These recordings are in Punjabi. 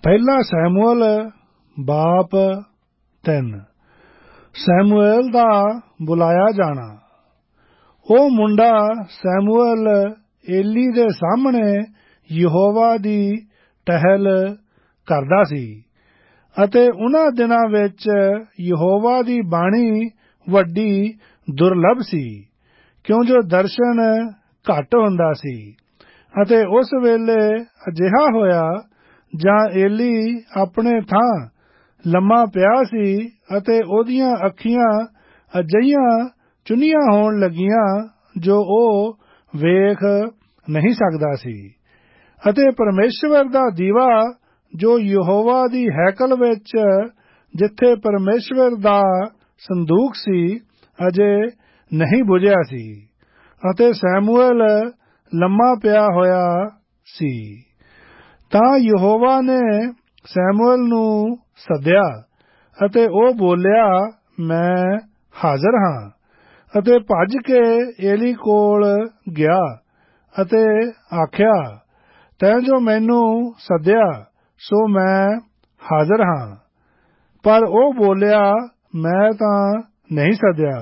ਪਹਿਲਾ ਸੈਮੂਅਲ ਬਾਪ 3। ਸੈਮੂਅਲ ਦਾ ਬੁਲਾਇਆ ਜਾਣਾ। ਉਹ ਮੁੰਡਾ ਸੈਮੂਅਲ ਏਲੀ ਦੇ ਸਾਹਮਣੇ ਯਹੋਵਾ ਦੀ ਟਹਿਲ ਕਰਦਾ ਸੀ ਅਤੇ ਉਹਨਾਂ ਦਿਨਾਂ ਵਿੱਚ ਯਹੋਵਾ ਦੀ ਬਾਣੀ ਵੱਡੀ ਦੁਰਲੱਭ ਸੀ, ਕਿਉਂ ਜੋ ਦਰਸ਼ਨ ਘੱਟ ਹੁੰਦਾ ਸੀ। ਅਤੇ ਉਸ ਵੇਲੇ ਅਜਿਹਾ ਹੋਇਆ ਜਾਂ ਏਲੀ ਆਪਣੇ ਥਾਂ ਲੰਮਾ ਪਿਆ ਸੀ ਅਤੇ ਉਹਦੀਆਂ ਅੱਖੀਆਂ ਅਜਿਹੀਆਂ ਚੁੰਨੀਆਂ ਹੋਣ ਲੱਗੀਆਂ ਜੋ ਉਹ ਵੇਖ ਨਹੀਂ ਸਕਦਾ ਸੀ। ਅਤੇ ਪਰਮੇਸ਼ਵਰ ਦਾ ਦੀਵਾ ਜੋ ਯਹੋਵਾ ਦੀ ਹੈਕਲ ਵਿੱਚ ਜਿੱਥੇ ਪਰਮੇਸ਼ਵਰ ਦਾ ਸੰਦੂਕ ਸੀ ਅਜੇ ਨਹੀਂ ਬੁਝਿਆ ਸੀ ਅਤੇ ਸੈਮੂਅਲ ਲੰਮਾ ਪਿਆ ਹੋਇਆ ਸੀ। ਤਾਂ ਯਹੋਵਾ ਨੇ ਸੈਮੂਅਲ ਨੂੰ ਸੱਦਿਆ ਅਤੇ ਉਹ ਬੋਲਿਆ, ਮੈਂ ਹਾਜ਼ਰ ਹਾਂ। ਅਤੇ ਭੱਜ ਕੇ ਏਲੀ ਕੋਲ ਗਿਆ ਅਤੇ ਆਖਿਆ, ਤੈਂ ਜੋ ਮੈਨੂੰ ਸੱਦਿਆ ਸੋ ਮੈਂ ਹਾਜ਼ਰ ਹਾਂ। ਪਰ ਉਹ ਬੋਲਿਆ, ਮੈਂ ਤਾਂ ਨਹੀਂ ਸੱਦਿਆ,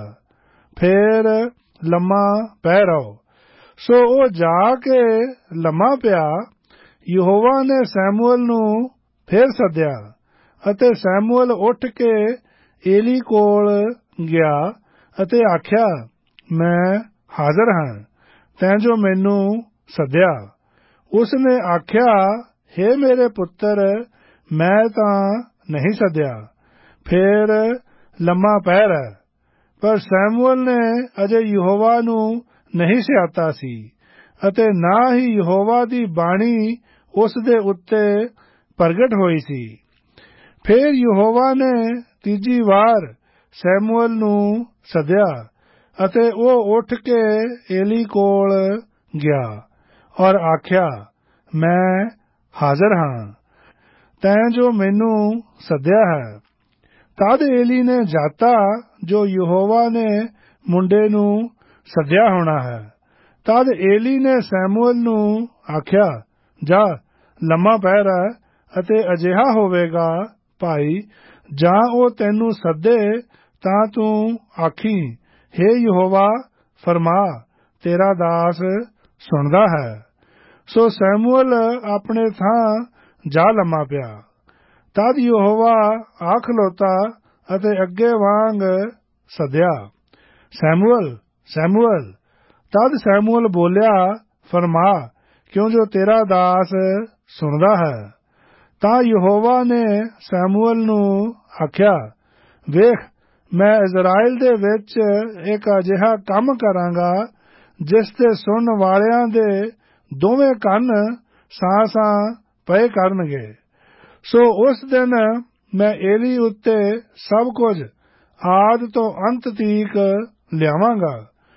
ਫੇਰ ਲੰਮਾ ਪੈ ਰਹੋ। ਸੋ ਉਹ ਜਾ ਕੇ ਲੰਮਾ ਪਿਆ। ਯਹੋਵਾ ਨੇ ਸੈਮੂਅਲ ਨੂੰ ਫੇਰ ਸੱਦਿਆ ਅਤੇ ਸੈਮੂਅਲ ਉੱਠ ਕੇ ਏਲੀ ਕੋਲ ਗਿਆ ਅਤੇ ਆਖਿਆ, ਮੈਂ ਹਾਜ਼ਰ ਹਾਂ, ਤੈਂ ਜੋ ਮੈਨੂੰ ਸੱਦਿਆ। ਉਸ ਨੇ ਆਖਿਆ, ਹੇ ਮੇਰੇ ਪੁੱਤਰ, ਮੈਂ ਤਾਂ ਨਹੀਂ ਸੱਦਿਆ, ਫੇਰ ਲੰਮਾ ਪੈ ਰਹਿ। ਪਰ ਸੈਮੂਅਲ ਨੇ ਅਜੇ ਯਹੋਵਾ ਨੂੰ ਨਹੀਂ ਸਿਆਤਾ ਸੀ ਅਤੇ ਨਾ ਹੀ ਯਹੋਵਾ ਦੀ ਬਾਣੀ ਉਸ ਦੇ ਉੱਤੇ ਪ੍ਰਗਟ ਹੋਈ ਸੀ। ਫੇਰ ਯਹੋਵਾ ਨੇ ਤੀਜੀ ਵਾਰ ਸੈਮੂਅਲ ਨੂੰ ਸੱਦਿਆ ਅਤੇ ਉਹ ਉੱਠ ਕੇ ਏਲੀ ਕੋਲ ਗਿਆ ਔਰ ਆਖਿਆ, ਮੈਂ ਹਾਜ਼ਰ ਹਾਂ, ਤੈਂ ਜੋ ਮੈਨੂੰ ਸੱਦਿਆ ਹੈ। ਤਦ ਏਲੀ ਨੇ ਜਾਤਾ ਜੋ ਯਹੋਵਾ ਨੇ ਮੁੰਡੇ ਨੂੰ ਸੱਦਿਆ ਹੋਣਾ ਹੈ। ਤਦ ਏਲੀ ਨੇ ਸੈਮੂਅਲ ਨੂੰ ਆਖਿਆ, ਜਾ ਲੰਮਾ ਪੈ ਰਹਿ ਅਤੇ ਅਜਿਹਾ ਹੋਵੇਗਾ ਭਾਈ ਜਾਂ ਉਹ ਤੈਨੂੰ ਸੱਦੇ ਤਾਂ ਤੂੰ ਆਖੀਂ, ਹੇ ਯਹੋਵਾ, ਫਰਮਾ, ਤੇਰਾ ਦਾਸ ਸੁਣਦਾ ਹੈ। ਸੋ ਸੈਮੂਅਲ ਆਪਣੇ ਥਾਂ ਜਾ ਲੰਮਾ ਪਿਆ। ਤਦ ਯਹੋਵਾ ਆ ਖਲੋਤਾ ਅਤੇ ਅੱਗੇ ਵਾਂਗ ਸੱਦਿਆ, ਸੈਮੂਅਲ, ਸੈਮੂਅਲ। ਤਦ ਸੈਮੂਅਲ ਬੋਲਿਆ, ਫਰਮਾ, ਕਿਉਂ ਜੋ ਤੇਰਾ ਦਾਸ ਸੁਣਦਾ ਹੈ। ਤਾਂ ਯਹੋਵਾ ਨੇ ਸੈਮੂਅਲ ਨੂੰ ਆਖਿਆ, ਵੇਖ, ਮੈਂ ਇਜ਼ਰਾਈਲ ਦੇ ਵਿੱਚ ਇੱਕ ਅਜਿਹਾ ਕੰਮ ਕਰਾਂਗਾ ਜਿਸ ਦੇ ਸੁਣਨ ਵਾਲਿਆਂ ਦੇ ਦੋਵੇਂ ਕੰਨ ਸਾਂ-ਸਾਂ ਪਏ ਕਰਨਗੇ। ਸੋ ਉਸ ਦਿਨ ਮੈਂ ਏਲੀ ਉੱਤੇ ਸਭ ਕੁਝ ਆਦਿ ਤੋਂ ਅੰਤ ਤੀਕ ਲਿਆਵਾਂਗਾ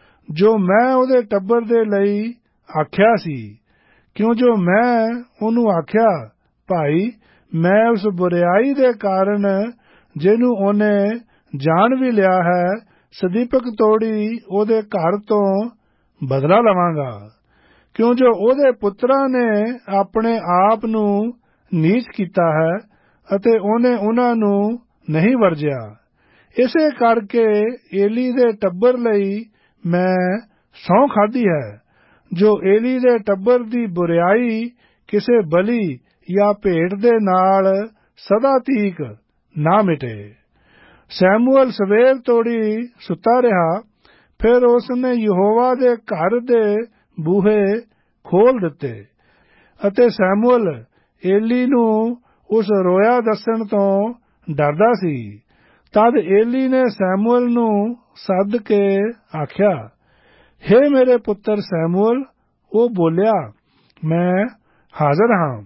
ਜੋ ਮੈਂ ਉਹਦੇ ਟੱਬਰ ਦੇ ਲਈ ਆਖਿਆ ਸੀ, ਕਿਉਂ ਜੋ ਮੈਂ ਉਹਨੂੰ ਆਖਿਆ, ਭਾਈ, ਮੈਂ ਉਸ ਬੁਰਿਆਈ ਦੇ ਕਾਰਨ ਜਿਹਨੂੰ ਉਹਨੇ ਜਾਣ ਵੀ ਲਿਆ ਹੈ ਸਦੀਪਕ ਤੋੜੀ ਉਹਦੇ ਘਰ ਤੋਂ ਬਦਲਾ ਲਵਾਂਗਾ, ਕਿਉਂ ਜੋ ਉਹਦੇ ਪੁੱਤਰਾਂ ਨੇ ਆਪਣੇ ਆਪ ਨੂੰ ਨੀਚ ਕੀਤਾ ਹੈ ਅਤੇ ਉਹਨੇ ਉਹਨਾਂ ਨੂੰ ਨਹੀਂ ਵਰਜਿਆ। ਇਸੇ ਕਰਕੇ ਏਲੀ ਦੇ ਟੱਬਰ ਲਈ ਮੈਂ ਸਹੁੰ ਖਾਧੀ ਹੈ ਜੋ ਏਲੀ ਦੇ ਟੱਬਰ ਦੀ ਬੁਰਿਆਈ ਕਿਸੇ ਬਲੀ ਜਾਂ ਭੇਟ ਦੇ ਨਾਲ ਸਦਾ ਤੀਕ ਨਾ ਮਿਟੇ। ਸੈਮੂਅਲ ਸਵੇਰ ਤੋੜੀ ਸੁੱਤਾ ਰਿਹਾ। ਫਿਰ ਉਸ ਨੇ ਯਹੋਵਾ ਦੇ ਘਰ ਦੇ ਬੂਹੇ ਖੋਲ੍ਹ ਦਿੱਤੇ ਅਤੇ ਸੈਮੂਅਲ ਏਲੀ ਨੂੰ ਉਸ ਰੋਇਆ ਦੱਸਣ ਤੋਂ ਡਰਦਾ ਸੀ। ਤਦ ਏਲੀ ਨੇ ਸੈਮੂਅਲ ਨੂੰ ਸੱਦ ਕੇ ਆਖਿਆ, ਹੇ ਮੇਰੇ ਪੁੱਤਰ ਸੈਮੂਅਲ। ਉਹ ਬੋਲਿਆ, ਮੈਂ ਹਾਜ਼ਰ ਹਾਂ।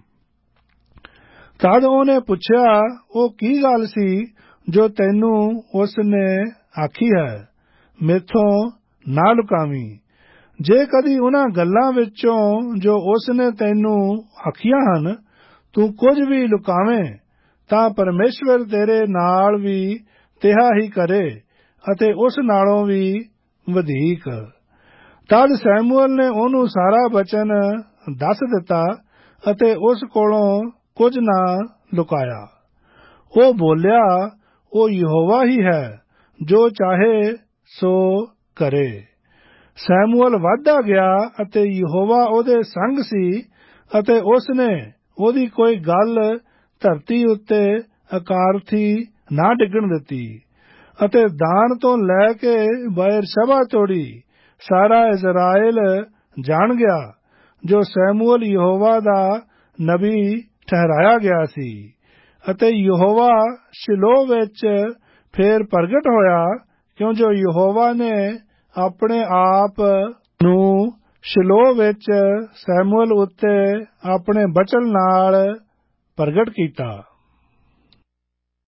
ਤਦ ਉਹਨੇ ਪੁੱਛਿਆ, ਉਹ ਕੀ ਗੱਲ ਸੀ ਜੋ ਤੈਨੂੰ ਉਸ ਨੇ ਆਖੀ ਹੈ, ਮੈਥੋਂ ਨਾ ਲੁਕਾਵੀਂ। ਜੇ ਕਦੀ ਉਹਨਾਂ ਗੱਲਾਂ ਵਿੱਚੋਂ ਜੋ ਉਸ ਨੇ ਤੈਨੂੰ ਆਖੀਆਂ ਹਨ ਤੂੰ ਕੁਝ ਵੀ ਲੁਕਾਵੇਂ ਤਾਂ ਪਰਮੇਸ਼ਵਰ ਤੇਰੇ ਨਾਲ ਵੀ ਤਿਹਾ ਹੀ ਕਰੇ ਅਤੇ ਉਸ ਨਾਲੋਂ ਵੀ ਵਧੀਕ। ਤਦ ਸੈਮੂਅਲ ਨੇ ਉਹਨੂੰ ਸਾਰਾ ਬਚਨ ਦੱਸ ਦਿੱਤਾ ਅਤੇ ਉਸ ਕੋਲੋਂ ਕੁਝ ਨਾ ਲੁਕਾਇਆ। ਉਹ ਬੋਲਿਆ, ਉਹ ਯਹੋਵਾ ਹੀ ਹੈ, ਜੋ ਚਾਹੇ ਸੋ ਕਰੇ। ਸੈਮੂਅਲ ਵਧਦਾ ਗਿਆ ਅਤੇ ਯਹੋਵਾ ਉਹਦੇ ਸੰਗ ਸੀ ਅਤੇ ਉਸਨੇ ਉਹਦੀ ਕੋਈ ਗੱਲ ਧਰਤੀ ਉੱਤੇ ਅਕਾਰਥੀ ਨਾ ਡਿੱਗਣ ਦਿੱਤੀ। ਅਤੇ ਦਾਨ ਤੋਂ ਲੈ ਕੇ ਬਏਰਸ਼ਬਾ ਤੋੜੀ ਸਾਰਾ ਇਜ਼ਰਾਇਲ ਜਾਣ ਗਿਆ ਜੋ ਸੈਮੂਅਲ ਯਹੋਵਾ ਦਾ ਨਬੀ ਠਹਿਰਾਇਆ ਗਿਆ ਸੀ। ਅਤੇ ਯਹੋਵਾ ਸ਼ਿਲੋਹ ਵਿੱਚ ਫੇਰ ਪ੍ਰਗਟ ਹੋਇਆ, ਕਿਉਂ ਜੋ ਯਹੋਵਾ ਨੇ ਆਪਣੇ ਆਪ ਨੂੰ ਸ਼ਿਲੋਹ ਵਿੱਚ ਸੈਮੂਅਲ ਉੱਤੇ ਆਪਣੇ ਬਚਨ ਨਾਲ ਪ੍ਰਗਟ ਕੀਤਾ।